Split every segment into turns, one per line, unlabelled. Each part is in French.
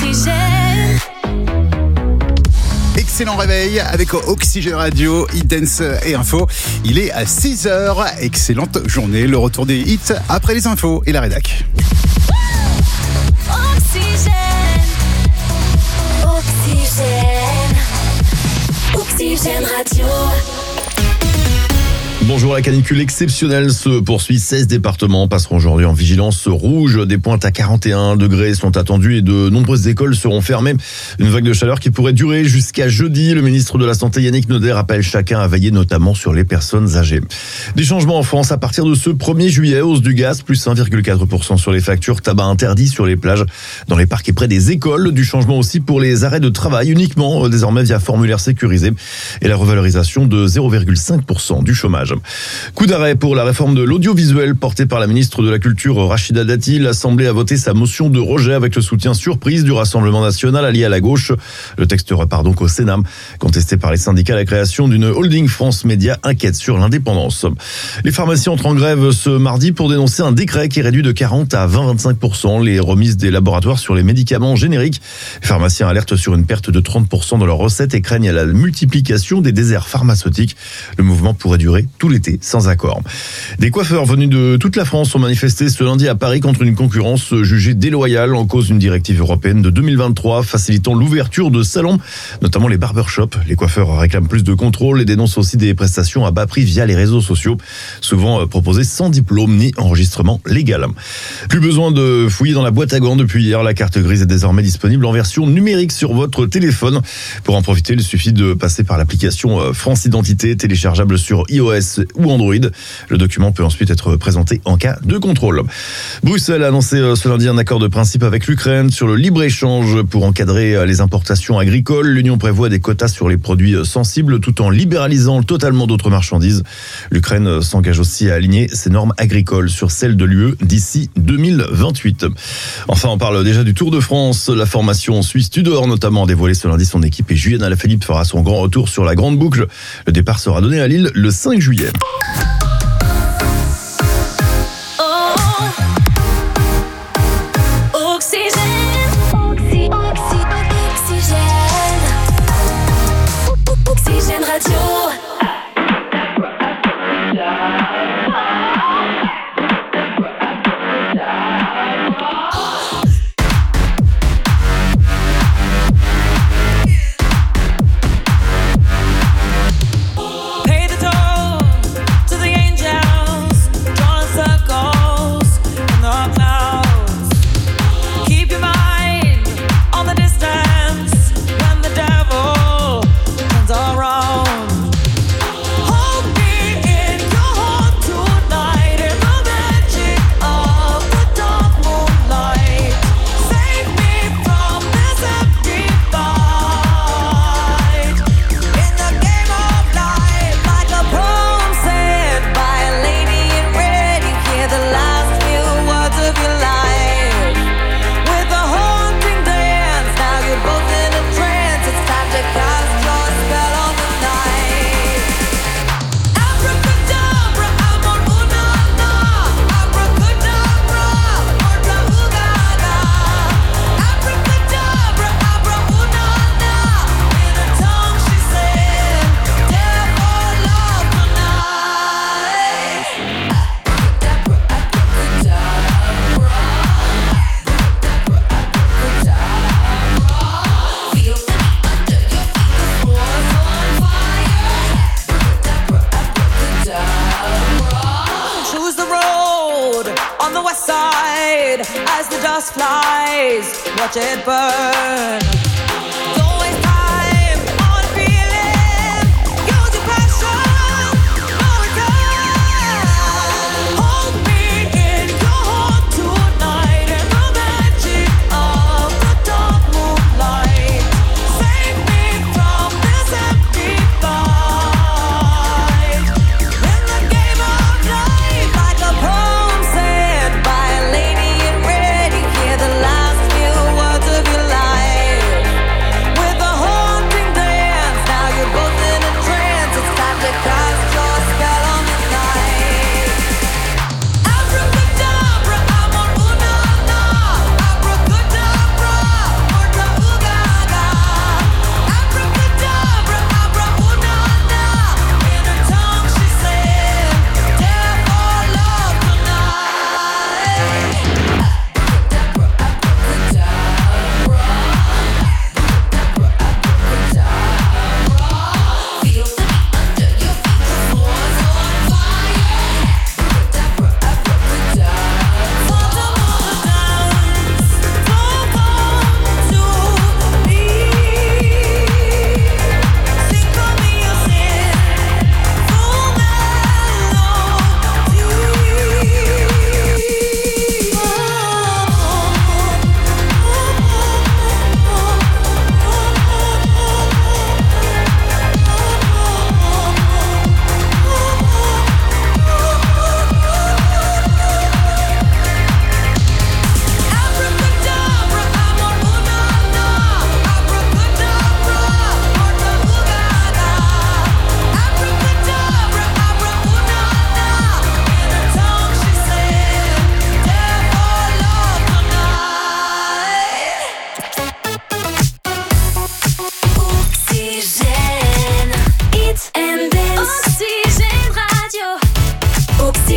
Oxygène.
Excellent réveil avec Oxygène Radio, Hit Dance et Info. Il est à 6h. Excellente journée. Le retour des hits après les infos et la rédac.
Oxygène. Oxygène. Oxygène Radio.
Bonjour, la canicule exceptionnelle se poursuit. 16 départements passeront aujourd'hui en vigilance rouge. Des pointes à 41 degrés sont attendues et de nombreuses écoles seront fermées. Une vague de chaleur qui pourrait durer jusqu'à jeudi. Le ministre de la Santé, Yannick Noder, appelle chacun à veiller notamment sur les personnes âgées. Des changements en France à partir de ce 1er juillet. Hausse du gaz, plus 1,4% sur les factures. Tabac interdit sur les plages, dans les parcs et près des écoles. Du changement aussi pour les arrêts de travail, uniquement désormais via formulaire sécurisé. Et la revalorisation de 0,5% du chômage. Coup d'arrêt pour la réforme de l'audiovisuel portée par la ministre de la Culture Rachida Dati. L'Assemblée a voté sa motion de rejet avec le soutien surprise du Rassemblement national allié à la gauche. Le texte repart donc au Sénat. Contesté par les syndicats, la création d'une holding France Média inquiète sur l'indépendance. Les pharmaciens entrent en grève ce mardi pour dénoncer un décret qui réduit de 40 à 25% les remises des laboratoires sur les médicaments génériques. Les pharmaciens alertent sur une perte de 30% dans leurs recettes et craignent la multiplication des déserts pharmaceutiques. Le mouvement pourrait durer tout l'été sans accord. Des coiffeurs venus de toute la France ont manifesté ce lundi à Paris contre une concurrence jugée déloyale en cause d'une directive européenne de 2023 facilitant l'ouverture de salons, notamment les barbershops. Les coiffeurs réclament plus de contrôle et dénoncent aussi des prestations à bas prix via les réseaux sociaux, souvent proposées sans diplôme ni enregistrement légal. Plus besoin de fouiller dans la boîte à gants depuis hier. La carte grise est désormais disponible en version numérique sur votre téléphone. Pour en profiter, il suffit de passer par l'application France Identité, téléchargeable sur iOS ou Android. Le document peut ensuite être présenté en cas de contrôle. Bruxelles a annoncé ce lundi un accord de principe avec l'Ukraine sur le libre-échange pour encadrer les importations agricoles. L'Union prévoit des quotas sur les produits sensibles tout en libéralisant totalement d'autres marchandises. L'Ukraine s'engage aussi à aligner ses normes agricoles sur celles de l'UE d'ici 2028. Enfin, on parle déjà du Tour de France. La formation suisse Tudor notamment a dévoilé ce lundi son équipe et Julian Alaphilippe fera son grand retour sur la grande boucle. Le départ sera donné à Lille le 5 juillet.
Oxygène Radio.
As the dust flies, watch it burn. Don't waste time on feeling. Use your passion, no return. Hold me in your heart tonight in the magic of the dark moonlight. Save me from this empty fight. In the game of life, like a poem said by a lady in red, you hear the last few words of your life.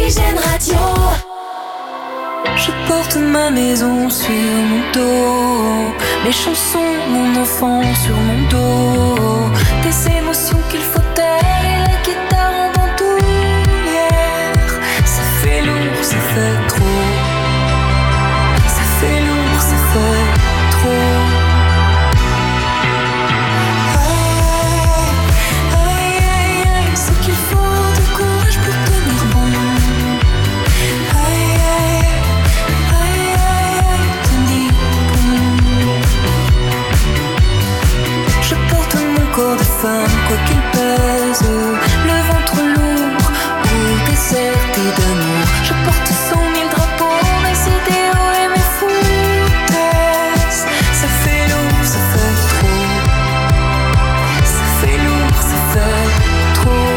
Oxygène Radio.
Je porte ma maison sur mon dos, mes chansons, mon enfant sur mon dos, des émotions qu'il faut taire et la guitare en bandoulière. Ça fait lourd, ça fait trop. Ça fait lourd, ça fait trop. Aïe, aïe, aïe, c'est qu'il faut du courage pour tenir bon. Aïe, aïe, aïe, aïe, tenir bon. Je porte mon corps de femme, quoi qu'il pèse, le ventre lourd ou déserté d'amour. Je porte 100 000 drapeaux, mes idéaux et mes foutaises. Ça fait lourd, ça fait trop. Ça fait lourd, ça fait trop.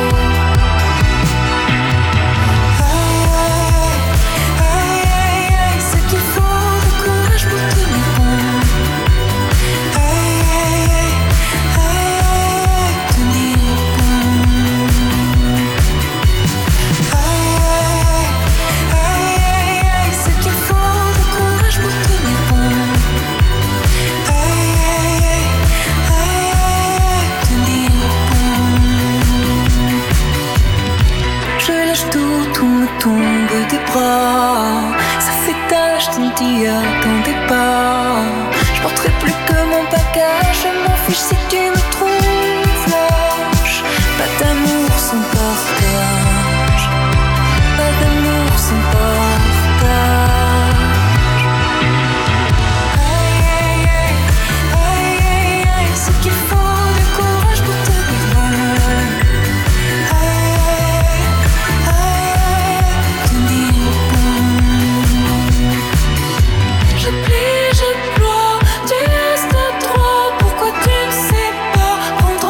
Aïe, aïe, aïe, aïe, c'est qu'il faut du courage pour tenir bon. Aïe, aïe, aïe, aïe, tenir bon. Aïe, aïe, aïe, c'est qu'il faut du courage pour tenir bon. Aïe, aïe, aïe, tenir bon. Je lâche tout me tombe des bras. Ça fait tâche, tu ne t'y attendais pas. Je porterai plus que mon bagage. Je m'en fiche si tu me trouves lâche. Pas d'amour sans partage. Pas d'amour sans partage. Aïe, aïe, aïe, aïe, aïe, c'est qu'il faut du courage pour tenir bon. Aïe, aïe, tenir bon. Je plie, je ploie, tu restes à trois. Pourquoi tu ne sais pas prendre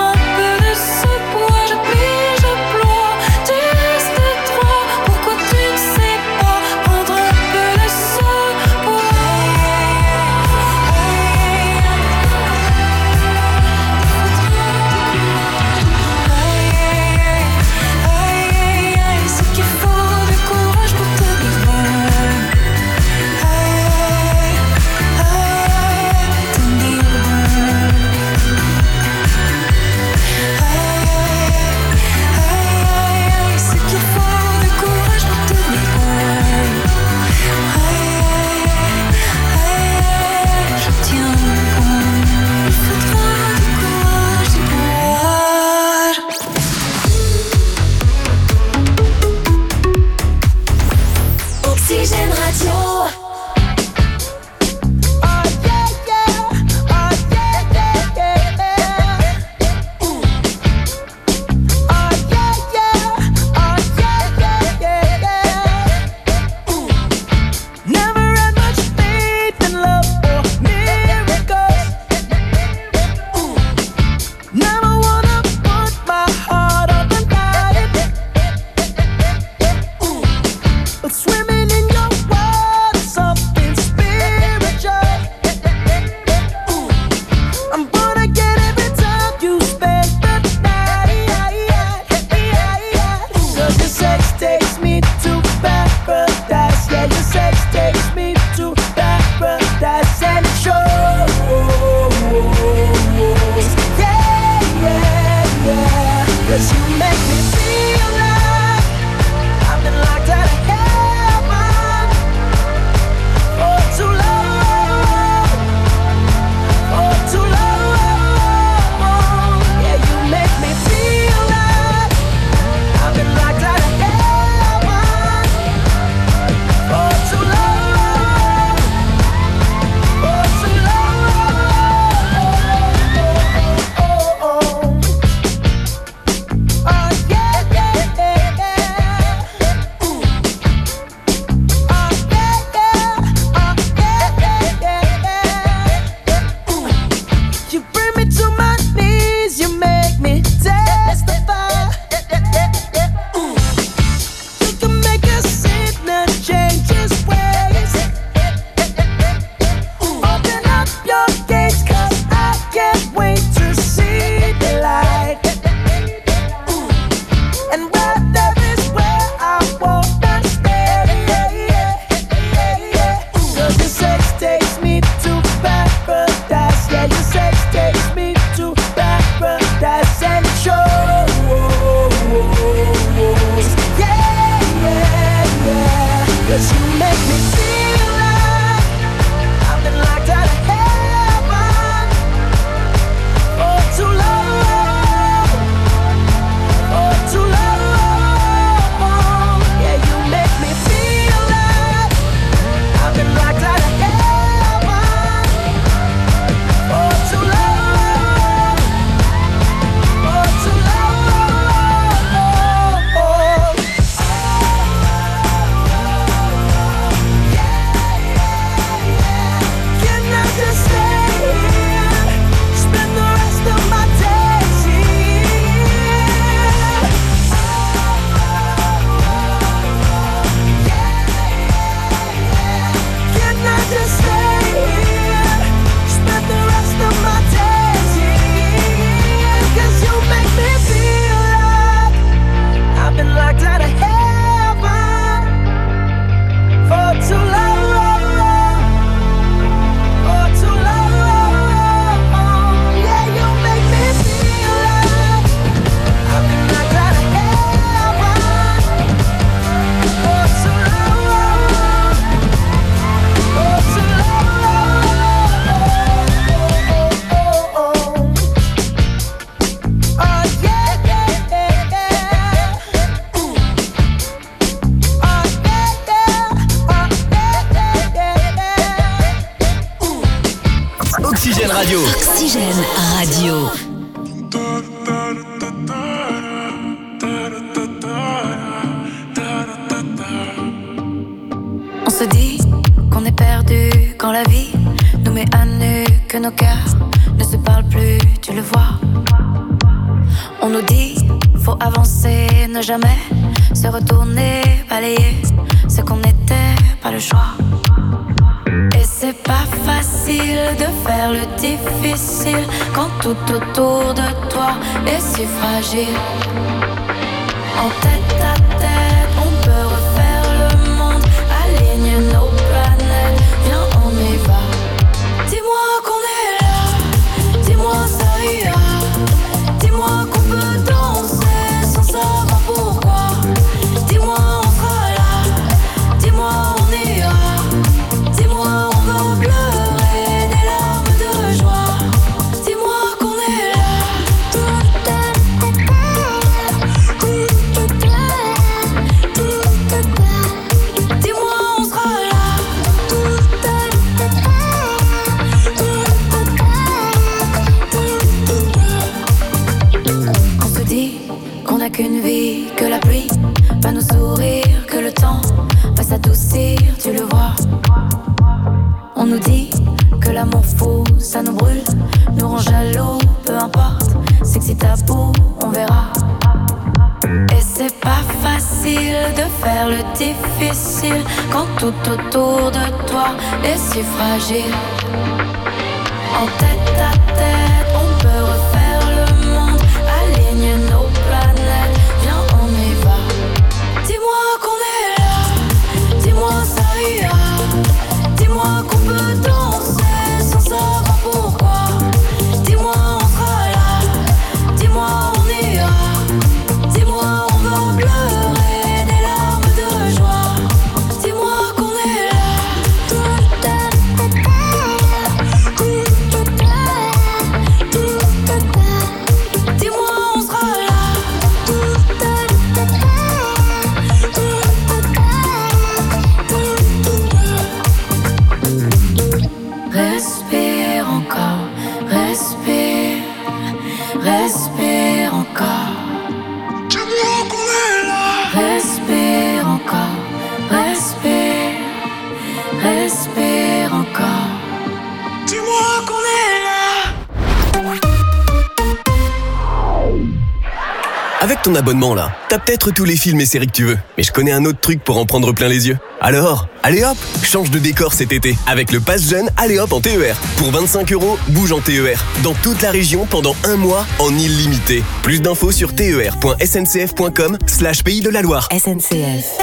Radio.
Oxygène Radio.
On se dit qu'on est perdu quand la vie nous met à nu, que nos cœurs ne se parlent plus, tu le vois. On nous dit, faut avancer, ne jamais se retourner, balayer ce qu'on était, pas le choix. Et c'est pas facile de faire le difficile quand tout autour de toi est si fragile. En tête à tête, on peut refaire le monde, aligne nos planètes, viens on y va. Dis-moi qu'on est là, dis-moi ça ira, dis-moi qu'on peut danser sans savoir pourquoi. Dis-moi on sera là, dis-moi on ira, dis-moi on va pleurer des larmes de joie. Dis-moi qu'on est là. Dis-moi on sera là. On se dit qu'on n'a qu'une vie, que la pluie va nous sourire, que le temps va s'adoucir, tu le vois. On nous dit que l'amour fou, ça nous brûle, nous rend jaloux, peu importe, c'est que si t'as beau, on verra. Et c'est pas facile de faire le difficile quand tout autour de toi est si fragile. En tête à tête, on peut refaire le monde, aligne nos planètes, viens on y va. Dis-moi qu'on est là, dis-moi ça ira, dis-moi qu'on peut danser sans savoir pourquoi. Dis-moi on sera là, dis-moi on ira, dis-moi on va pleurer des larmes de joie. Dis-moi qu'on est là. Dis-moi on sera là. Respire encore, respire, respire encore. Respire encore, respire, respire encore. Dis-moi qu'on est là.
Avec ton abonnement là, t'as peut-être tous les films et séries que tu veux. Mais je connais un autre truc pour en prendre plein les yeux. Alors, allez hop, change de décor cet été. Avec le Pass Jeune, allez hop en TER. Pour 25 €, bouge en TER. Dans toute la région pendant un mois en illimité. Plus d'infos sur ter.sncf.com/Pays de la Loire.
SNCF.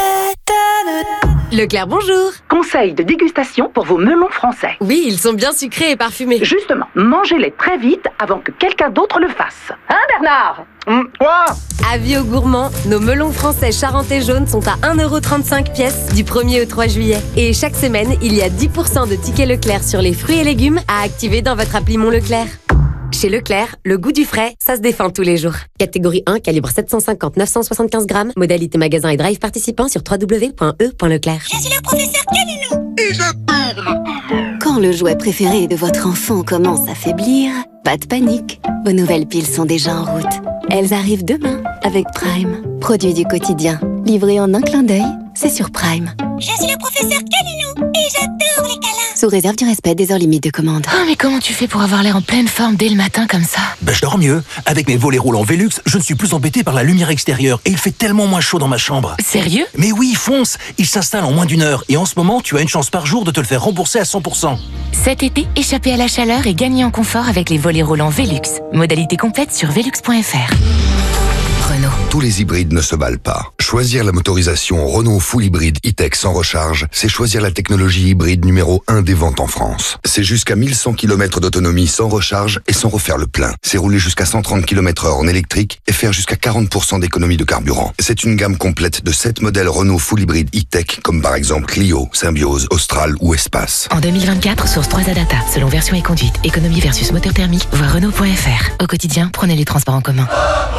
Leclerc, bonjour.
Conseil de dégustation pour vos melons français.
Oui, ils sont bien sucrés et parfumés.
Justement, mangez-les très vite avant que quelqu'un d'autre le fasse. Hein, Bernard?
Quoi?
Avis aux gourmands, nos melons français charentais jaunes sont à 1,35 € pièce du 1er au 3 juillet. Et chaque semaine, il y a 10% de tickets Leclerc sur les fruits et légumes à activer dans votre appli Mon Leclerc. Chez Leclerc, le goût du frais, ça se défend tous les jours. Catégorie 1, calibre 750-975 grammes. Modalité magasin et drive participant sur www.e.leclerc.
Je suis le professeur Calino.
Et j'adore. Quand le jouet préféré de votre enfant commence à faiblir, pas de panique. Vos nouvelles piles sont déjà en route. Elles arrivent demain avec Prime. Produit du quotidien. Livré en un clin d'œil, c'est sur Prime.
Je suis le professeur Calino et j'adore les câlins.
Sous réserve du respect des heures limites de commande.
Oh, mais comment tu fais pour avoir l'air en pleine forme dès le matin comme ça?
Je dors mieux. Avec mes volets roulants Velux, je ne suis plus embêté par la lumière extérieure et il fait tellement moins chaud dans ma chambre.
Sérieux?
Mais oui, fonce. Il s'installe en moins d'1 heure et en ce moment, tu as une chance par jour de te le faire rembourser à 100%.
Cet été, échappez à la chaleur et gagnez en confort avec les volets roulants Velux. Modalité complète sur velux.fr. Renault.
Tous les hybrides ne se valent pas. Choisir la motorisation Renault Full Hybride E-Tech sans recharge, c'est choisir la technologie hybride numéro 1 des ventes en France. C'est jusqu'à 1100 km d'autonomie sans recharge et sans refaire le plein. C'est rouler jusqu'à 130 km/h en électrique et faire jusqu'à 40% d'économie de carburant. C'est une gamme complète de 7 modèles Renault Full Hybride E-Tech, comme par exemple Clio, Symbiose, Austral ou Espace.
En 2024, source 3 Data, selon version et conduite, économie versus moteur thermique, voir Renault.fr. Au quotidien, prenez les transports en commun.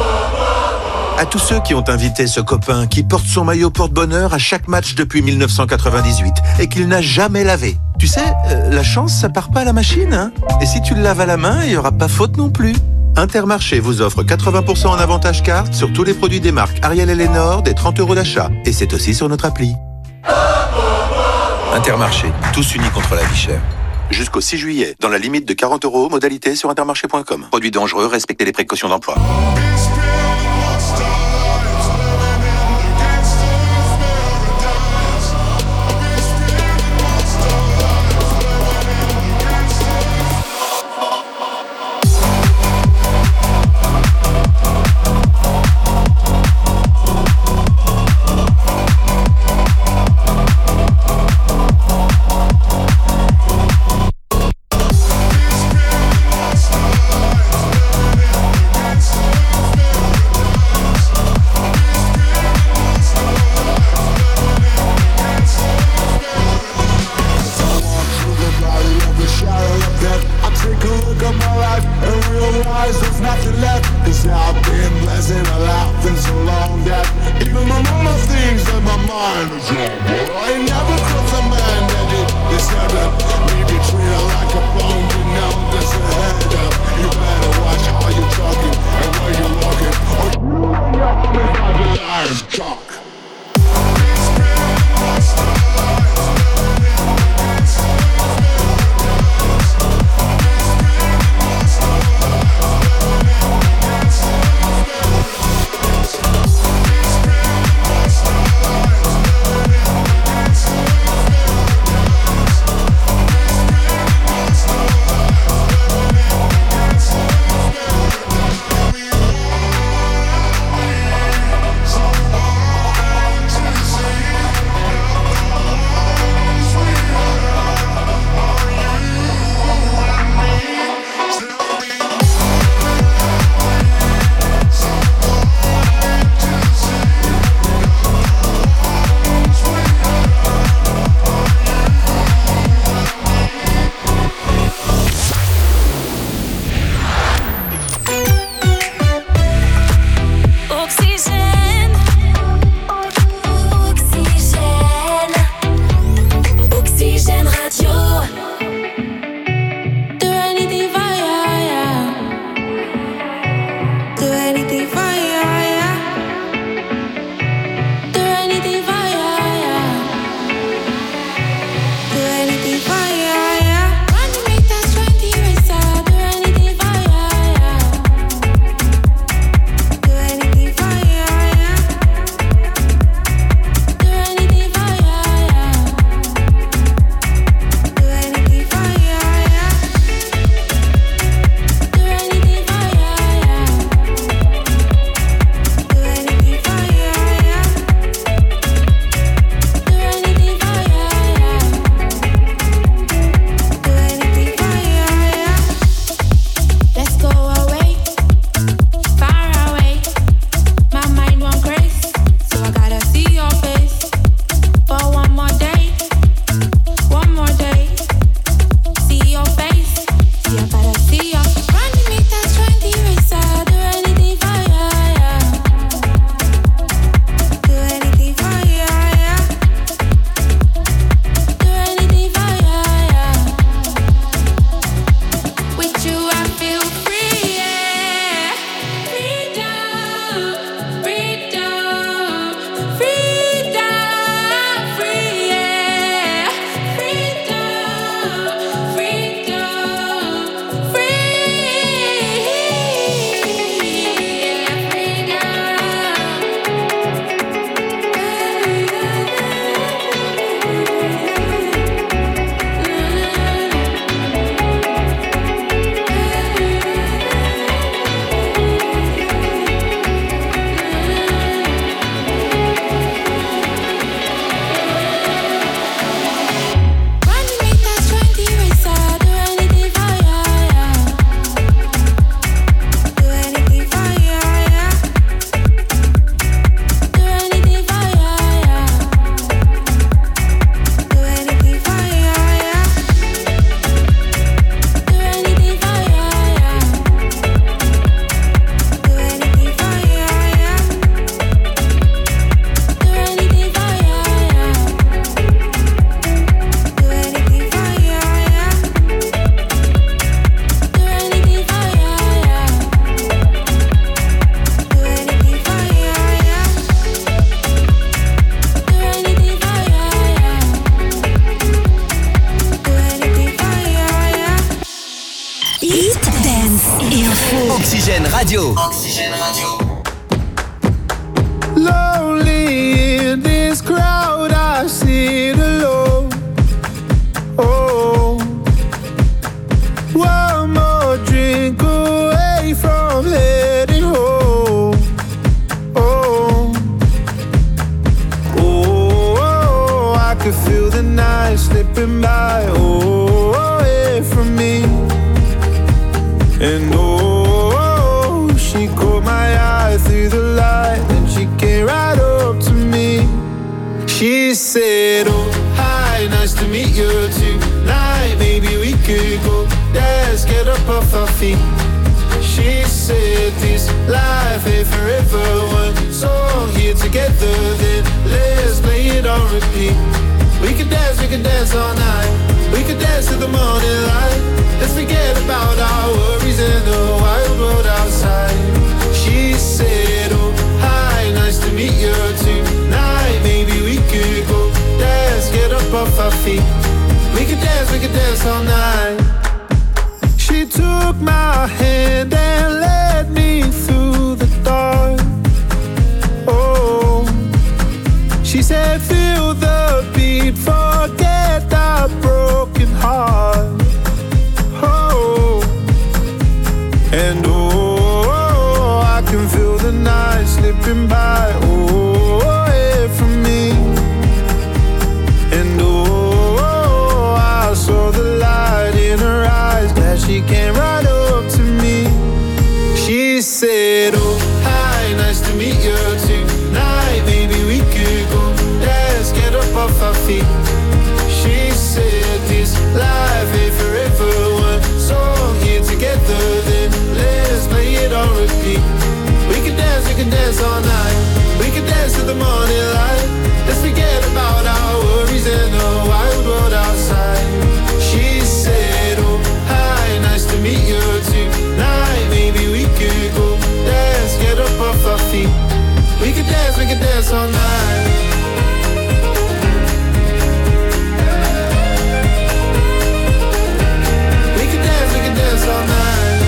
À tous ceux qui ont invité ce copain qui porte son maillot porte-bonheur à chaque match depuis 1998 et qu'il n'a jamais lavé. Tu sais, la chance, ça part pas à la machine, hein. Et si tu le laves à la main, il y aura pas faute non plus. Intermarché vous offre 80% en avantage carte sur tous les produits des marques Ariel et Lénore, des 30 € d'achat. Et c'est aussi sur notre appli. Intermarché, tous unis contre la vie chère. Jusqu'au 6 juillet, dans la limite de 40 €, modalité sur intermarché.com. Produits dangereux, respectez les précautions d'emploi.
Radio.
Lonely in this crowd, I sit alone. Oh, one more drink away from heading home. Oh, oh, I could feel the night slipping by. Oh, away from me. And oh, she caught my eye through the light, and she came right up to me. She said, oh, hi, nice to meet you tonight. Maybe we could go dance, get up off our feet. She said, this life ain't forever. One song here together, then let's play it on repeat. We could dance all night. We could dance till the morning light. Let's forget about our worries in the wild world outside. She said, oh, hi, nice to meet you tonight. Maybe we could go dance, get up off our feet. We could dance all night. She took my hand and led me through the dark. Oh, she said, feel the beat, forget that broken heart. Oh, and oh, I can feel the night slipping by. Oh, away from me. And oh, I saw the light in her eyes, glad she came right up to me. She said, oh, hi, nice to meet you tonight. Maybe we could go dance, get up off our feet. She said, this life ain't forever. One song here together, then let's play it on repeat. We can dance all night. We can dance till the morning light. Let's forget about our worries and the wild world outside. She said, oh, hi, nice to meet you tonight. Maybe we could go dance, get up off our feet. We can dance all night. We can dance all night.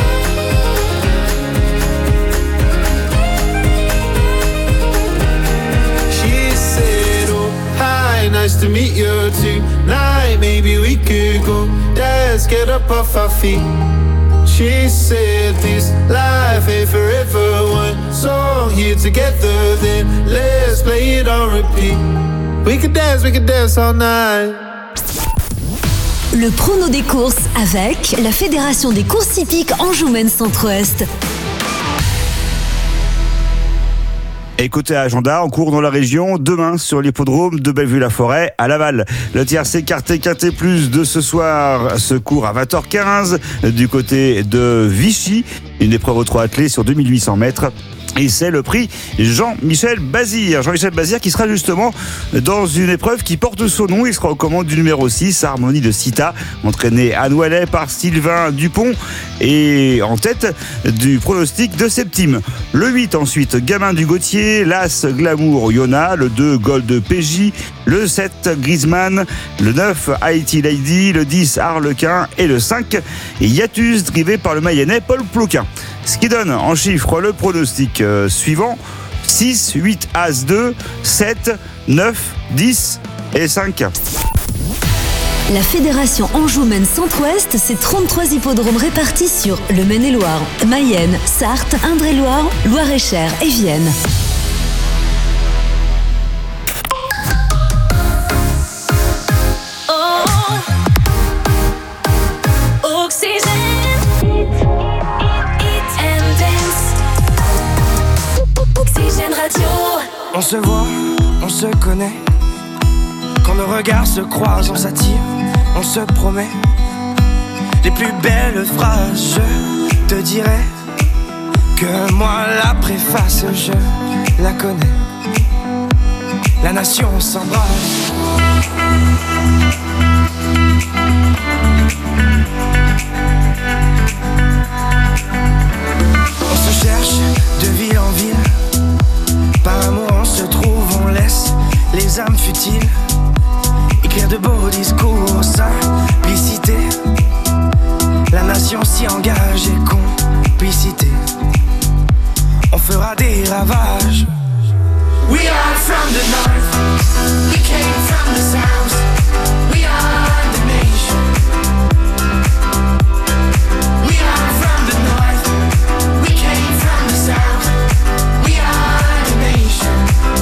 She said, oh, hi, nice to meet you tonight. Maybe we could go dance, get up off our feet. She said, this life ain't forever. One song here together, then let's play it on repeat. We could dance all night.
Le prono des courses avec la Fédération des courses hippiques Anjou-Maine Centre-Ouest.
Écoutez agenda, on court dans la région demain sur l'hippodrome de Bellevue-la-Forêt à Laval. Le tiercé Quintet Plus de ce soir se court à 20h15 du côté de Vichy. Une épreuve aux 3 attelés sur 2800 mètres. Et c'est le prix Jean-Michel Bazir. Jean-Michel Bazir qui sera justement dans une épreuve qui porte son nom. Il sera aux commandes du numéro 6, Harmonie de Cita, entraîné à Noualet par Sylvain Dupont et en tête du pronostic de Septime. Le 8 ensuite, Gamin du Gauthier, l'As Glamour Yona, le 2 Gold PJ, le 7 Griezmann, le 9 Haïti Lady, le 10 Harlequin et le 5 Yatus drivé par le Mayennais Paul Ploquin. Ce qui donne en chiffres le pronostic suivant: 6, 8, As 2, 7, 9, 10 et 5.
La Fédération Anjou-Maine Centre-Ouest, c'est 33 hippodromes répartis sur le Maine-et-Loire, Mayenne, Sarthe, Indre-et-Loire, Loire-et-Cher et Vienne.
On se voit, on se connaît. Quand nos regards se croisent, on s'attire, on se promet. Les plus belles phrases, je te dirais que moi la préface, je la connais. La nation s'embrasse. On se cherche de ville en ville. Par amour on se trouve, on laisse les âmes futiles écrire de beaux discours, simplicité. La nation s'y engage et complicité. fera des ravages. We are from the north, we came from the south, we are the nation. We are from the north, we came from the south, we are the nation.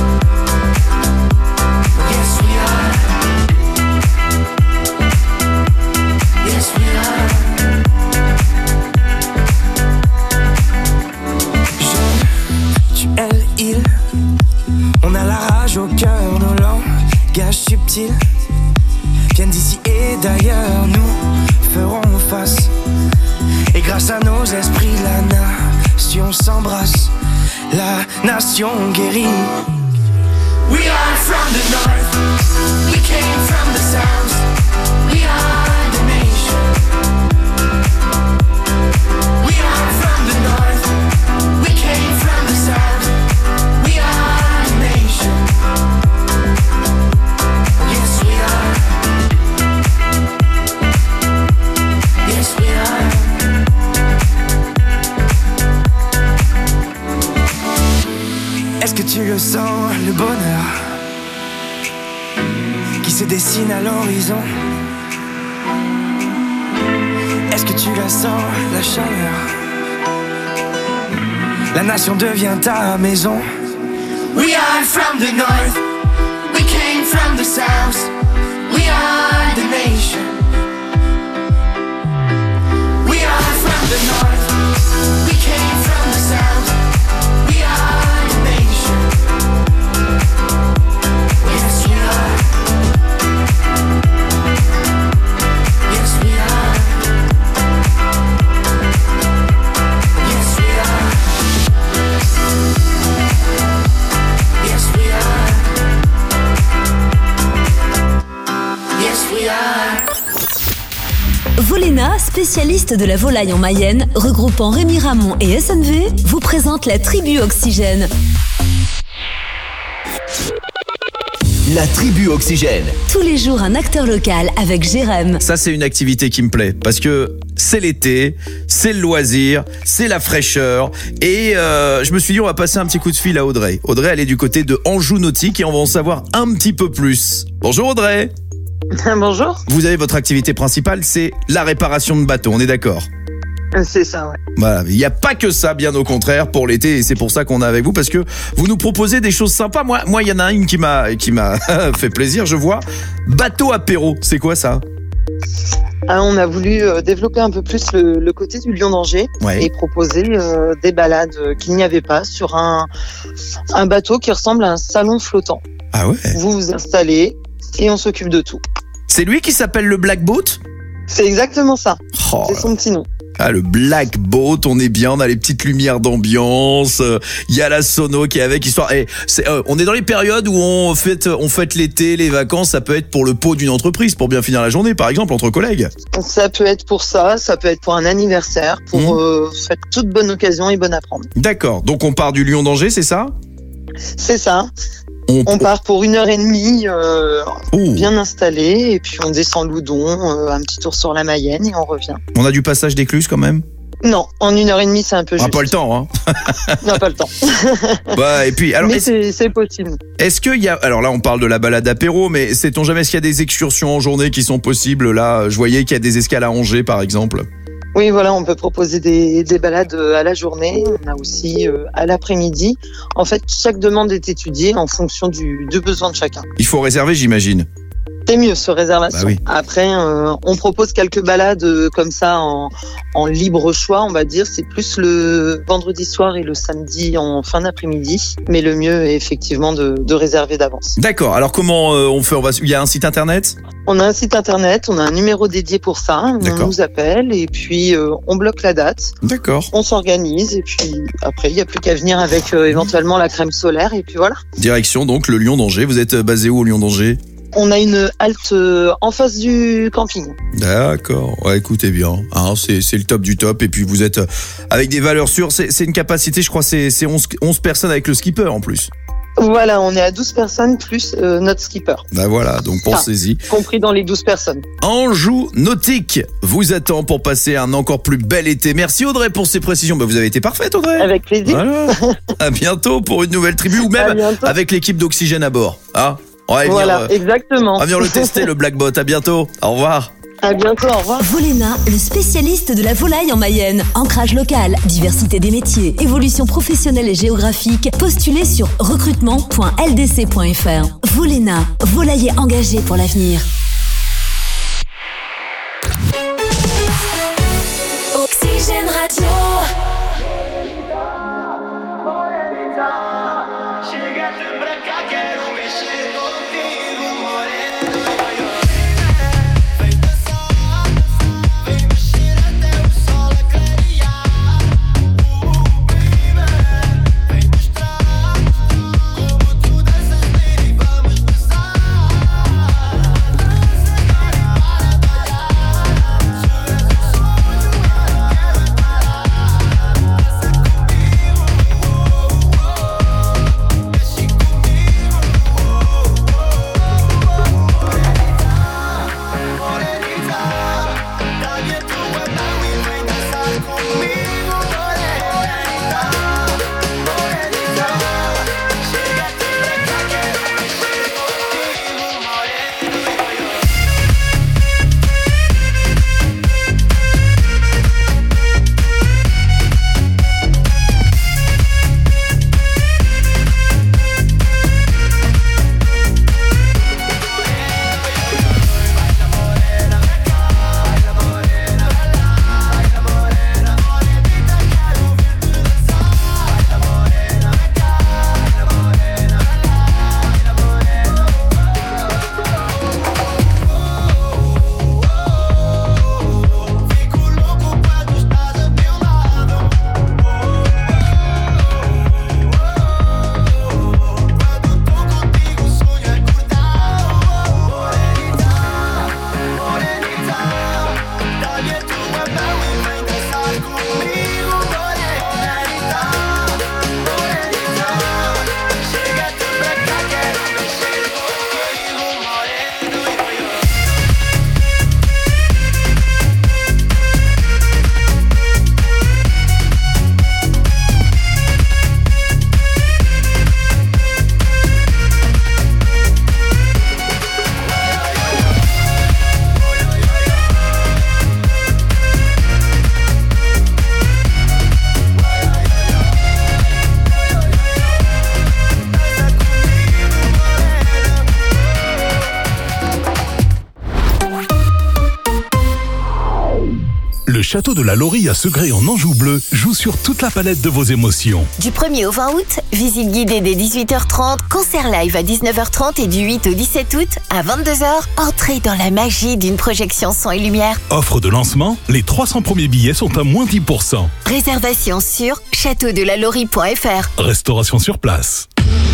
Yes we are, yes we are. Je, tu, elle, il. On a la rage au cœur, nos langages subtils viennent d'ici et d'ailleurs, nous ferons face. Et grâce à nos esprits, la nation s'embrasse, la nation guérit. We are from the north, we came from the south, we are the nation. We are from the north, we came from the south, we are the nation. Yes we are, yes we are. Est-ce que tu le sens, le bonheur qui se dessine à l'horizon? Est-ce que tu la sens, la chaleur? La nation devient ta maison. We are from the north, we came from the south, we are the nation. We are from the north, we came from the south, we are the nation. Yes we are, yes we are, yes we are, yes we are, yes we are.
Volena, spécialiste de la volaille en Mayenne, regroupant Rémi Ramon et SNV, vous présente la tribu Oxygène.
La tribu Oxygène.
Tous les jours, un acteur local avec Jérém.
Ça, c'est une activité qui me plaît parce que c'est l'été, c'est le loisir, c'est la fraîcheur. Et je me suis dit, on va passer un petit coup de fil à Audrey. Audrey, elle est du côté de Anjou Nautique et on va en savoir un petit peu plus. Bonjour Audrey.
Bonjour.
Vous avez votre activité principale, c'est la réparation de bateaux, on est d'accord?
C'est ça, ouais.
Voilà, il n'y a pas que ça, bien au contraire, pour l'été, et c'est pour ça qu'on est avec vous, parce que vous nous proposez des choses sympas. Moi, il y en a une qui m'a fait plaisir, je vois. Bateau apéro, c'est quoi ça?
On a voulu développer un peu plus le côté du Lion d'Angers,
ouais,
et proposer des balades qu'il n'y avait pas sur un bateau qui ressemble à un salon flottant.
Ah ouais.
Vous vous installez et on s'occupe de tout.
C'est lui qui s'appelle le Black Boat?
C'est exactement ça.
Oh,
c'est son petit nom.
Ah, le Black Boat, on est bien, on a les petites lumières d'ambiance, il y a la sono qui est avec, histoire. Et on est dans les périodes où on fête l'été, les vacances, ça peut être pour le pot d'une entreprise, pour bien finir la journée, par exemple, entre collègues.
Ça peut être pour ça peut être pour un anniversaire, pour faire toute bonne occasion et bonne à prendre.
D'accord, donc on part du Lion d'Angers, c'est ça?
C'est ça. On part pour 1h30 bien installé et puis on descend Loudon, un petit tour sur la Mayenne et on revient.
On a du passage d'écluse quand même?
Non, en 1h30 c'est un peu juste.
On n'a pas le temps, hein.
On n'a pas le temps.
Bah, et puis, alors,
mais c'est possible.
Est-ce qu'il y a, alors là on parle de la balade apéro, mais sait-on jamais s'il y a des excursions en journée qui sont possibles? Là, je voyais qu'il y a des escales à Angers par exemple.
Oui, voilà, on peut proposer des balades à la journée, on a aussi à l'après-midi. En fait, chaque demande est étudiée en fonction du besoin de chacun.
Il faut réserver, j'imagine.
C'est mieux, sur réservation.
Bah oui.
Après, on propose quelques balades comme ça en libre choix, on va dire. C'est plus le vendredi soir et le samedi en fin d'après-midi. Mais le mieux est effectivement de réserver d'avance.
D'accord. Alors comment on fait? Il y a un site internet?
On a un site internet, on a un numéro dédié pour ça. On nous appelle et puis on bloque la date.
D'accord.
On s'organise et puis après, il n'y a plus qu'à venir avec éventuellement la crème solaire et puis voilà.
Direction donc le Lion d'Angers. Vous êtes basé où au Lion d'Angers?
On a une halte en face du camping.
D'accord, ouais, écoutez bien, hein, c'est le top du top. Et puis vous êtes avec des valeurs sûres, c'est une capacité, je crois, c'est 11 personnes avec le skipper en plus.
Voilà, on est à 12 personnes plus notre skipper.
Bah voilà, donc pensez-y.
Compris dans les 12 personnes.
Anjou Nautique vous attend pour passer un encore plus bel été. Merci Audrey pour ces précisions. Bah vous avez été parfaite Audrey.
Avec plaisir.
Voilà. À bientôt pour une nouvelle tribu ou même avec l'équipe d'Oxygène à bord. Ah, on va
voilà, exactement.
On va venir le tester le Blackbot. À bientôt. Au revoir.
À bientôt, au revoir.
Volena, le spécialiste de la volaille en Mayenne. Ancrage local, diversité des métiers, évolution professionnelle et géographique. Postulez sur recrutement.ldc.fr. Volena, volailler engagé pour l'avenir.
Oxygène Radio.
Le château de la Laurie à Segré en Anjou bleu joue sur toute la palette de vos émotions.
Du 1er au 20 août, visite guidée dès 18h30, concert live à 19h30 et du 8 au 17 août à 22h, entrez dans la magie d'une projection son et lumière.
Offre de lancement, les 300 premiers billets sont à moins 10%.
Réservation sur châteaudelalaurie.fr.
Restauration sur place.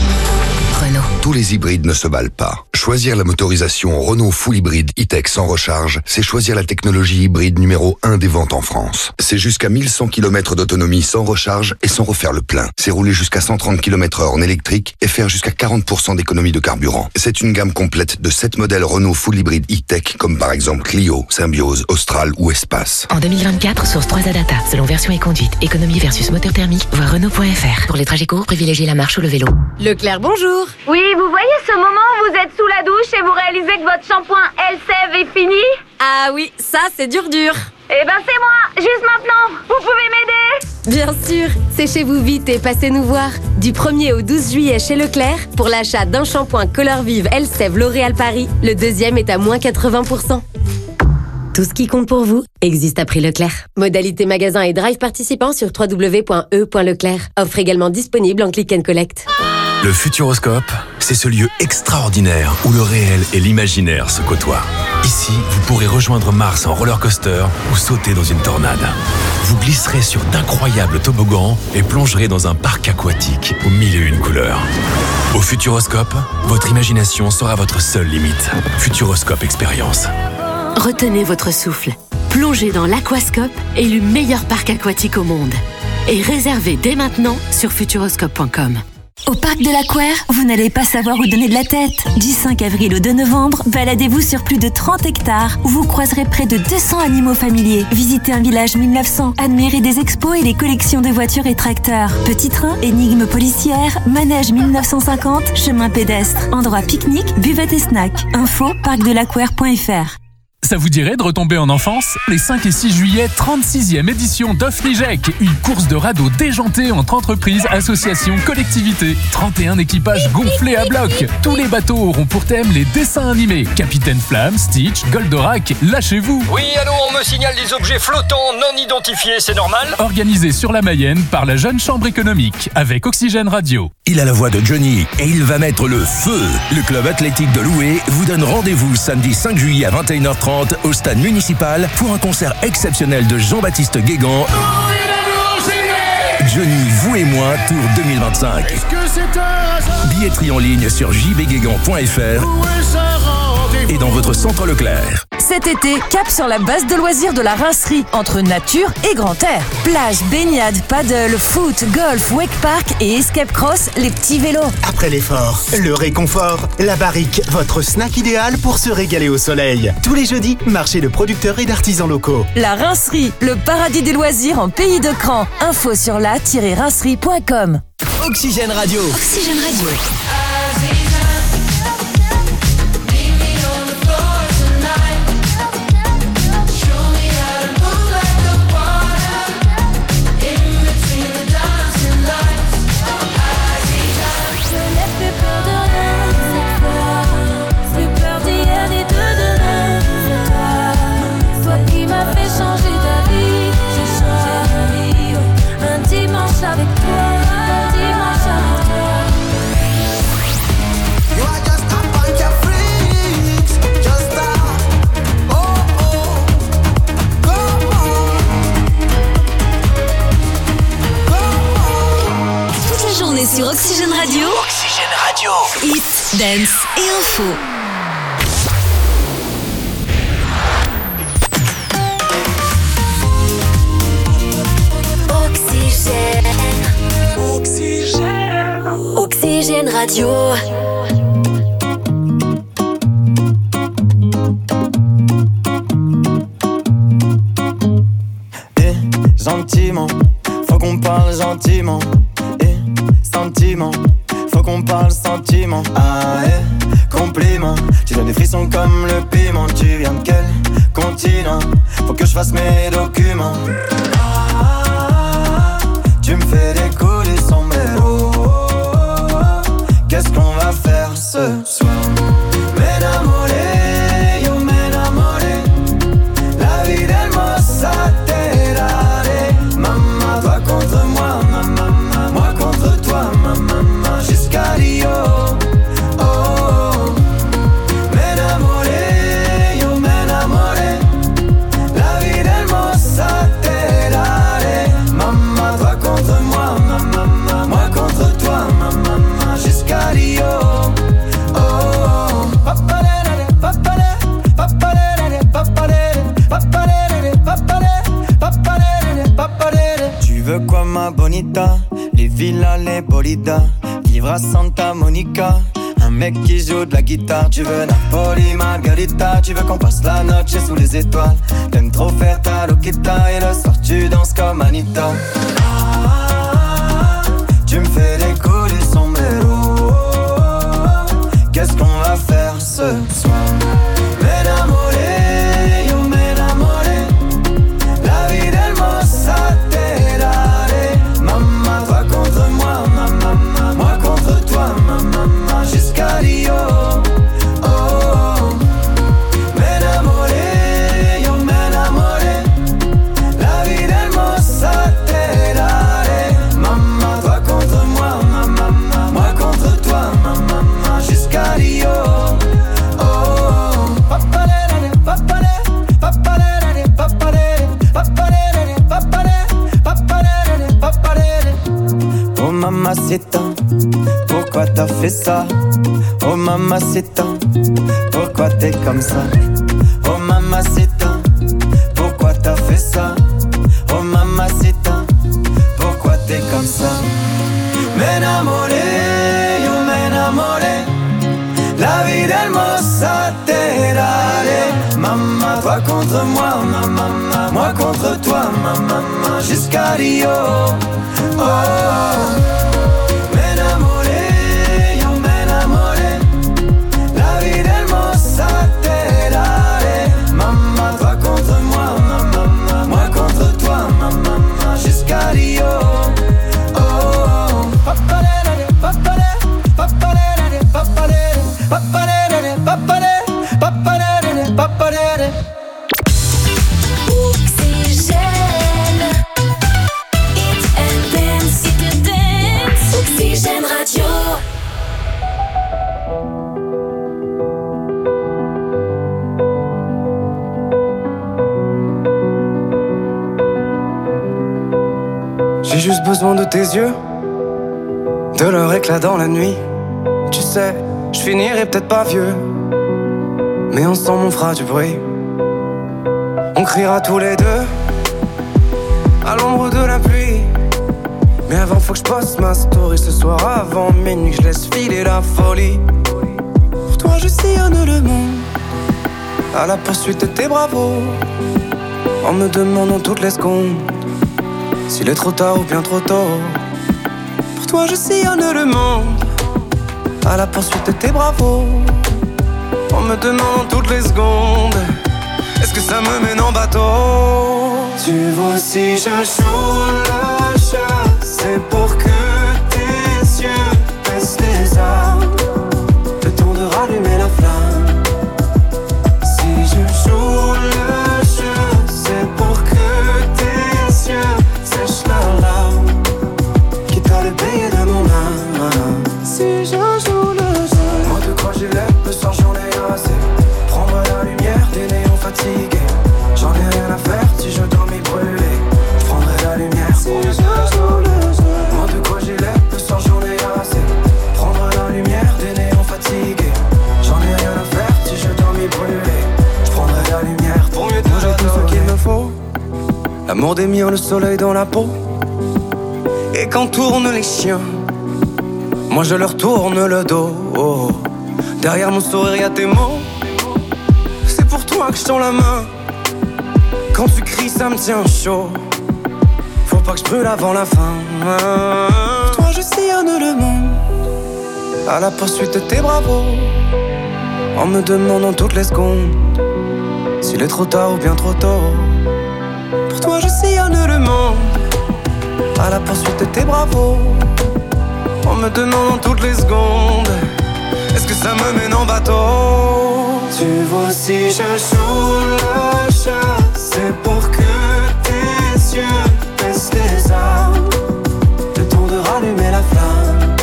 Renault.
Tous les hybrides ne se valent pas. Choisir la motorisation Renault Full Hybride E-Tech sans recharge, c'est choisir la technologie hybride numéro 1 des ventes en France. C'est jusqu'à 1100 km d'autonomie sans recharge et sans refaire le plein. C'est rouler jusqu'à 130 km/h en électrique et faire jusqu'à 40% d'économie de carburant. C'est une gamme complète de 7 modèles Renault Full Hybride E-Tech comme par exemple Clio, Symbiose, Austral ou Espace.
En 2024, source 3 Data, selon version et conduite, économie versus moteur thermique, voir Renault.fr. Pour les trajets courts, privilégiez la marche ou le vélo.
Leclerc, bonjour.
Oui, vous voyez ce moment où vous êtes sous la douche et vous réalisez que votre shampoing Elseve est fini?
Ah oui, ça c'est dur.
Eh ben c'est moi, juste maintenant. Vous pouvez m'aider?
Bien sûr, séchez-vous vite et passez nous voir. Du 1er au 12 juillet chez Leclerc, pour l'achat d'un shampoing Color Vive Elseve L'Oréal Paris, le deuxième est à moins 80%. Tout ce qui compte pour vous existe à prix Leclerc. Modalité magasin et drive participant sur www.e.leclerc. Offre également disponible en click and collect.
Le Futuroscope, c'est ce lieu extraordinaire où le réel et l'imaginaire se côtoient. Ici, vous pourrez rejoindre Mars en roller coaster ou sauter dans une tornade. Vous glisserez sur d'incroyables toboggans et plongerez dans un parc aquatique aux 1001 couleurs. Au Futuroscope, votre imagination sera votre seule limite. Futuroscope Expérience.
Retenez votre souffle. Plongez dans l'Aquascope, élu meilleur parc aquatique au monde. Et réservez dès maintenant sur futuroscope.com.
Au Parc de l'Aquaire, vous n'allez pas savoir où donner de la tête. Du 5 avril au 2 novembre, baladez-vous sur plus de 30 hectares où vous croiserez près de 200 animaux familiers. Visitez un village 1900, admirez des expos et les collections de voitures et tracteurs. Petits trains, énigmes policières, manège 1950, chemin pédestre, endroit pique-nique, buvette et snack. Info parcdelaqouare.fr.
Ça vous dirait de retomber en enfance ? Les 5 et 6 juillet, 36e édition d'Offligec, une course de radeaux déjantée entre entreprises, associations, collectivités. 31 équipages gonflés à bloc. Tous les bateaux auront pour thème les dessins animés. Capitaine Flamme, Stitch, Goldorak, lâchez-vous.
Oui, allô, on me signale des objets flottants non identifiés, c'est normal ?
Organisé sur la Mayenne par la Jeune Chambre économique, avec Oxygène Radio.
Il a la voix de Johnny et il va mettre le feu. Le club athlétique de Loué vous donne rendez-vous samedi 5 juillet à 21h30 au stade municipal pour un concert exceptionnel de Jean-Baptiste Guégan. Johnny, vous et moi, Tour 2025. Billetterie en ligne sur jbguégan.fr et dans votre centre Leclerc.
Cet été, cap sur la base de loisirs de la Rincerie, entre nature et grand air. Plage, baignade, paddle, foot, golf, wakepark et escape cross, les petits vélos.
Après l'effort, le réconfort, la barrique, votre snack idéal pour se régaler au soleil. Tous les jeudis, marché de producteurs et d'artisans locaux.
La Rincerie, le paradis des loisirs en pays de Cran. Info sur la-rincerie.com.
Oxygène Radio.
Oxygène Radio. Sur Oxygène Radio.
Oxygène Radio.
Hit, dance et info.
Oxygène. Oxygène Radio.
Gentiment, faut qu'on parle gentiment. Sentiment, faut qu'on parle sentiment. Ah compliment, tu donnes des frissons comme le piment. Tu viens de quel continent? Faut que je fasse mes documents. Tu me fais décoller son mélo. Qu'est-ce qu'on va faire ce soir? M'enamoré, yo m'enamoré. La vie d'Hermosa te daré. Maman, toi contre moi, maman. Moi contre toi, maman, jusqu'à Rio. Oh, oh. M'enamoré, yo m'enamoré. La vie d'Hermosa te daré. Maman, toi contre moi, maman. Moi contre toi, maman, jusqu'à Rio. Oh, oh. Papalere, papalere, papalere, papalere, papalere, papalere, papalere, papalere. Tu veux quoi, ma bonita? Les villas, les bolidas, vivre à Santa Monica. Un mec qui joue de la guitare. Tu veux Napoli, Margarita. Tu veux qu'on passe la noche sous les étoiles. T'aimes trop faire ta loquita. Et le soir tu danses comme Anita. Tu me fais décoller son mélo. Qu'est-ce qu'on va faire ce soir? M'enamoré, yo m'enamoré. La vie d'Hermosa te daré. Maman, toi contre moi, maman. Moi contre toi, maman. Jusqu'à Rio. Oh, oh. M'enamoré, yo m'enamoré. La vie d'Hermosa te daré. Maman, toi contre moi, maman. Moi contre toi, maman. Jusqu'à Rio. Oh, oh. Papalere, papalere, papalere, papalere, papalere, papalere, papalere, papalere. Oh mamacita, pourquoi t'as fait ça? Oh mamacita, pourquoi t'es comme ça? Oh mamacita, pourquoi t'as fait ça? Oh mamacita, pourquoi t'es comme ça? M'enamoré. hermosa te daré. Mamma, toi contre moi, mamma, moi contre toi, mamma, jusqu'à Rio. Oh, me enamoré, yo me enamoré. La vida hermosa te daré. Mamma, toi contre moi, mamma, moi contre toi, mamma, jusqu'à Rio. Oh, paparere, paparere, paparere, paparere, paparere, paparere, paparere, paparere.
Oxygène. Hit and dance, hit and dance. Oxygène Radio.
J'ai juste besoin de tes yeux, de leur éclat dans la nuit. Tu sais, je finirai peut-être pas vieux, mais ensemble on fera du bruit. On criera tous les deux à l'ombre de la pluie. Mais avant faut que je poste ma story ce soir avant minuit, je laisse filer la folie. Pour toi je sillonne le monde à la poursuite de tes bravos, en me demandant toutes les secondes s'il est trop tard ou bien trop tôt. Pour toi je sillonne le monde à la poursuite de tes bravos, en me demandant toutes les secondes est-ce que ça me mène en bateau. Tu vois si je joue le jeu, c'est pour que tes yeux baissent les armes, le temps de rallumer la flamme. Si je joue le jeu, c'est pour que tes yeux sèchent leurs larmes, quitte à le payer de mon âme. Si je joue le jeu, moi de quoi j'ai l'air, le soir j'en ai assez. Prendre la lumière des néons fatigués, j'en ai rien à faire si je dois m'y brûler. Je prendrai la lumière si je joue le jeu. Moi de quoi j'ai l'air, le soir j'en ai assez. Prendre la lumière des néons fatigués, j'en ai rien à faire si je dois m'y brûler. Je prendrai la lumière pour mieux te j'ai tout ce qu'il me faut. L'amour des miens, le soleil dans la peau. Et quand tournent les chiens, moi je leur tourne le dos. Oh. Derrière mon sourire y'a tes mots, c'est pour toi que je tends la main. Quand tu cries ça me tient chaud, faut pas que je brûle avant la fin. Pour toi je sillonne le monde à la poursuite de tes bravos, en me demandant toutes les secondes s'il est trop tard ou bien trop tôt. Pour toi je sillonne le monde à la poursuite de tes bravos, en me demandant toutes les secondes est-ce que ça me mène en bateau. Tu vois si je joue le jeu, c'est pour que tes yeux baissent les armes, le temps de rallumer la flamme.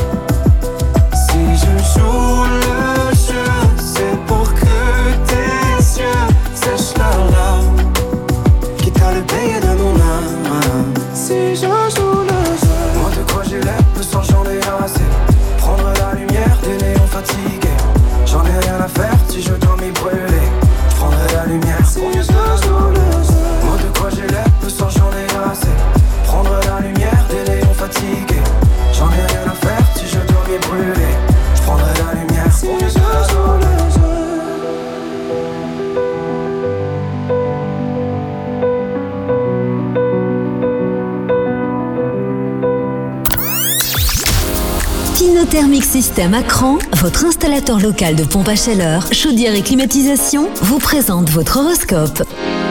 Si je joue le jeu, c'est pour que tes yeux sèchent leurs larmes, quitte à le payer de mon âme. Si je joue le jeu, moi de quoi j'ai l'air, le soir j'en ai assez. Prendre la lumière des néons fatigués, j'en ai rien à faire si je dois m'y brûler. Je prendrai la lumière si je joue le jeu. Moi de quoi j'ai l'air, le soir j'en ai assez. Prendre la lumière des néons fatigués, j'en ai rien à faire si je dois m'y brûler. Je prendrai la lumière si je joue le jeu.
Thermic System à Cran, votre installateur local de pompe à chaleur, chaudière et climatisation, vous présente votre horoscope.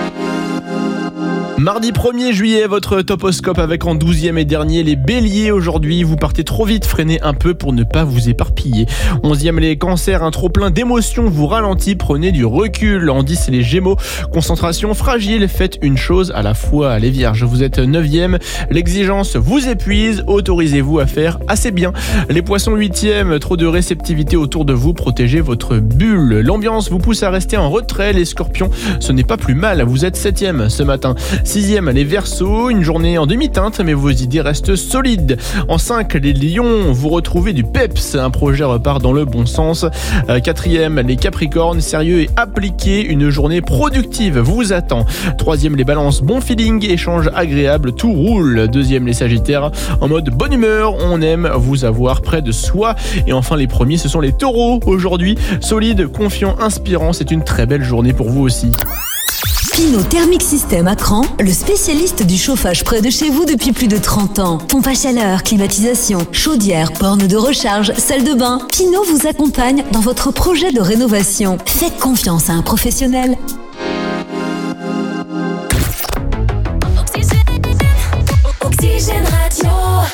Mardi 1er juillet, votre toposcope avec en 12e et dernier les béliers. Aujourd'hui, vous partez trop vite, freinez un peu pour ne pas vous éparpiller. 11e, les cancers, un trop plein d'émotions vous ralentit, prenez du recul. En 10, les gémeaux, concentration fragile, faites une chose à la fois. Les vierges, vous êtes 9e, l'exigence vous épuise, autorisez-vous à faire assez bien. Les poissons 8e, trop de réceptivité autour de vous, protégez votre bulle. L'ambiance vous pousse à rester en retrait. Les scorpions, ce n'est pas plus mal, vous êtes 7e ce matin. 6e, les Verseaux, une journée en demi-teinte, mais vos idées restent solides. En 5, les Lions, vous retrouvez du peps, un projet repart dans le bon sens. 4e, les Capricornes, sérieux et appliqué, une journée productive vous attend. 3e, les Balances, bon feeling, échange agréable, tout roule. 2e, les Sagittaires, en mode bonne humeur, on aime vous avoir près de soi. Et enfin, les premiers, ce sont les Taureaux. Aujourd'hui, solide, confiant, inspirant, c'est une très belle journée pour vous aussi.
Pinot Thermic System à Cran, le spécialiste du chauffage près de chez vous depuis plus de 30 ans. Pompe à chaleur, climatisation, chaudière, borne de recharge, salle de bain. Pinot vous accompagne dans votre projet de rénovation. Faites confiance à un professionnel.
Oxygène Radio.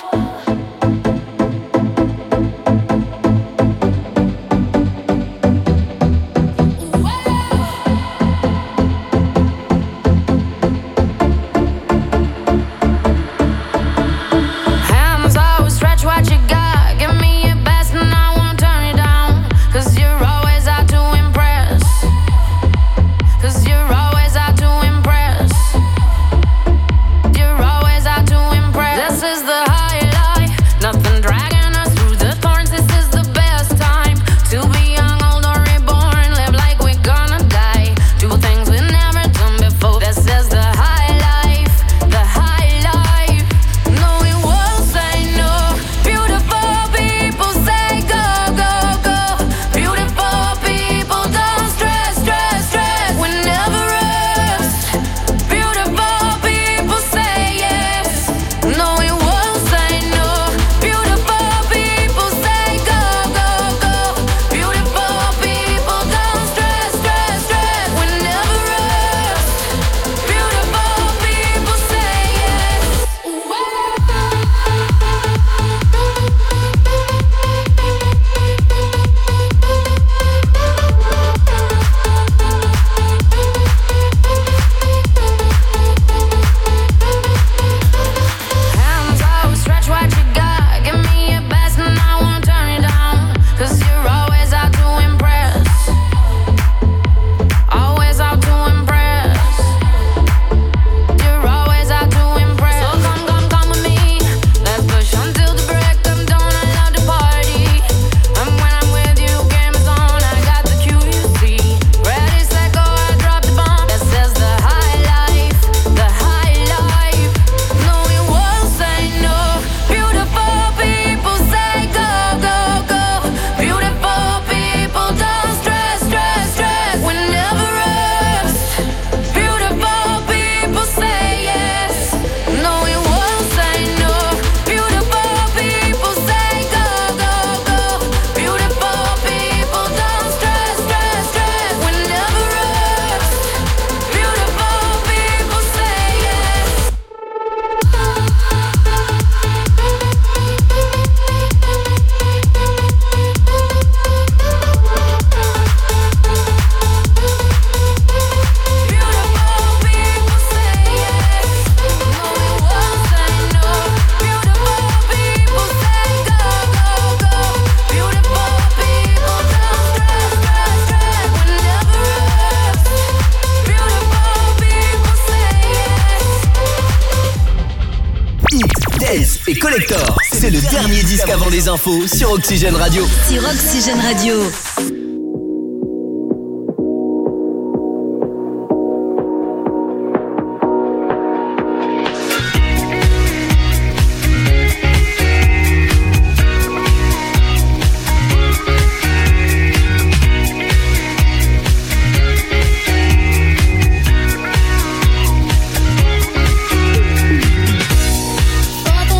Et Collector, c'est le dernier disque avant les infos sur Oxygène Radio.
Sur Oxygène Radio.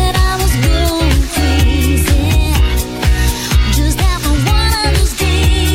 Just have one of those days.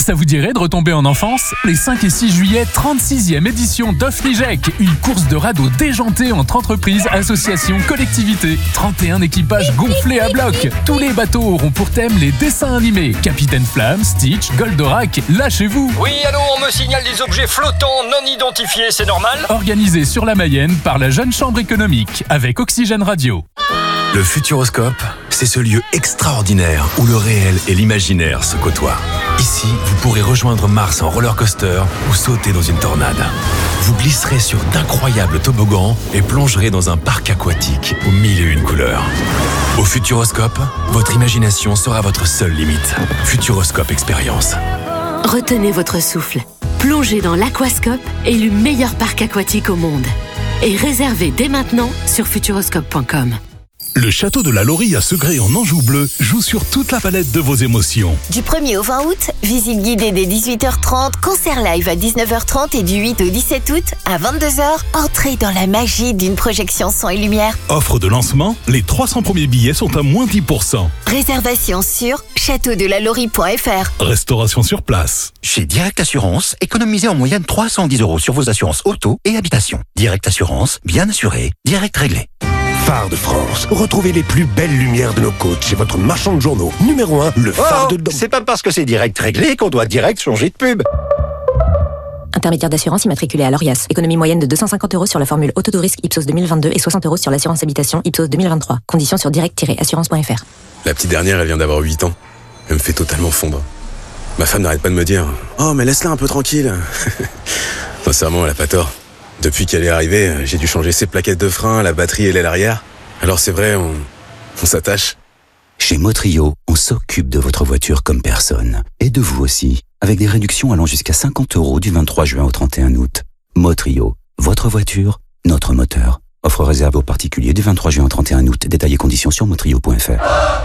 Ça vous dirait de retomber en enfance? Les 5 et 6 juillet, 36e édition d'Offligec, une course de radeau déjantée entre entreprises, associations, collectivités. 31 équipages gonflés à bloc. Tous les bateaux auront pour thème les dessins animés. Capitaine Flamme, Stitch, Goldorak, lâchez-vous.
Oui, allô, on me signale des objets flottants non identifiés, c'est normal?
Organisé sur la Mayenne par la Jeune Chambre économique avec Oxygène Radio.
Le Futuroscope, c'est ce lieu extraordinaire où le réel et l'imaginaire se côtoient. Ici, vous pourrez rejoindre Mars en roller coaster ou sauter dans une tornade. Vous glisserez sur d'incroyables toboggans et plongerez dans un parc aquatique aux 1001 couleurs. Au Futuroscope, votre imagination sera votre seule limite. Futuroscope Expérience.
Retenez votre souffle. Plongez dans l'Aquascope, élu meilleur parc aquatique au monde. Et réservez dès maintenant sur futuroscope.com.
Le château de la Laurie à Segré en Anjou bleu joue sur toute la palette de vos émotions.
Du 1er au 20 août, visite guidée dès 18h30, concert live à 19h30 et du 8 au 17 août à 22h, entrez dans la magie d'une projection son et lumière.
Offre de lancement, les 300 premiers billets sont à moins 10%.
Réservation sur châteaudelalaurie.fr.
Restauration sur place.
Chez Direct Assurance, économisez en moyenne 310 € sur vos assurances auto et habitation. Direct Assurance, bien assuré, direct réglé.
Phare de France. Retrouvez les plus belles lumières de nos côtes chez votre marchand de journaux. Numéro 1, le phare de...
C'est pas parce que c'est direct réglé qu'on doit direct changer de pub.
Intermédiaire d'assurance immatriculé à l'Orias. Économie moyenne de 250 € sur la formule auto de risque Ipsos 2022 et 60 € sur l'assurance habitation Ipsos 2023. Conditions sur direct-assurance.fr.
La petite dernière, elle vient d'avoir 8 ans. Elle me fait totalement fondre. Ma femme n'arrête pas de me dire « Oh, mais laisse-la un peu tranquille !» Sincèrement, elle a pas tort. Depuis qu'elle est arrivée, j'ai dû changer ses plaquettes de frein, la batterie et l'aile arrière. Alors c'est vrai, on s'attache.
Chez Motrio, on s'occupe de votre voiture comme personne. Et de vous aussi, avec des réductions allant jusqu'à 50 € du 23 juin au 31 août. Motrio, votre voiture, notre moteur. Offre réservée aux particuliers du 23 juin au 31 août. Détails et conditions sur motrio.fr.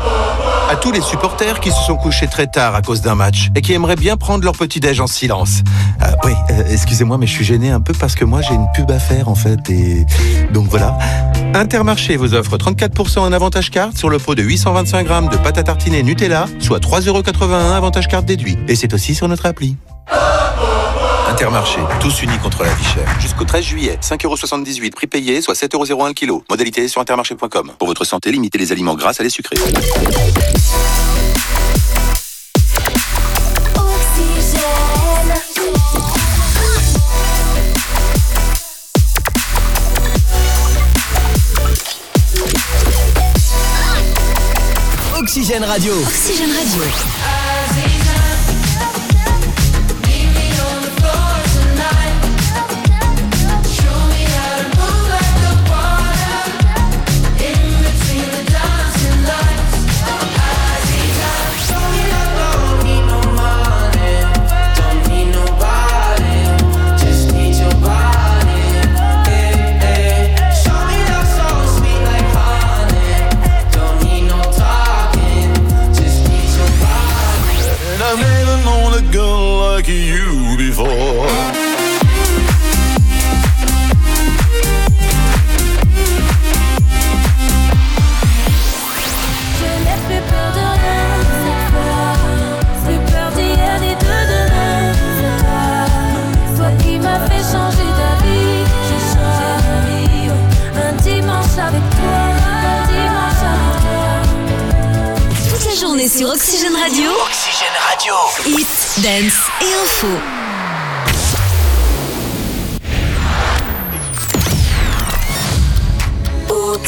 À tous les supporters qui se sont couchés très tard à cause d'un match et qui aimeraient bien prendre leur petit-déj en silence. Excusez-moi, mais je suis gêné un peu parce que moi j'ai une pub à faire en fait et donc voilà. Intermarché vous offre 34% en avantage carte sur le pot de 825 grammes de pâte à tartiner Nutella, soit 3,81 € avantage carte déduit. Et c'est aussi sur notre appli. Intermarché, tous unis contre la vie chère. Jusqu'au 13 juillet, 5,78 € prix payé, soit 7,01 € le kilo. Modalité sur intermarché.com. Pour votre santé, limitez les aliments gras à les sucrés.
Oxygène Radio.
Oxygène Radio.
You before.
Je n'ai plus peur de rien, c'est toi. Plus peur d'hier ni de demain, c'est toi. Toi qui m'as fait changer d'avis, j'ai changé d'avis. Un dimanche avec toi, un dimanche avec toi.
Toute la journée sur Oxygène Radio.
Oxygène Radio.
Hit, dance et info.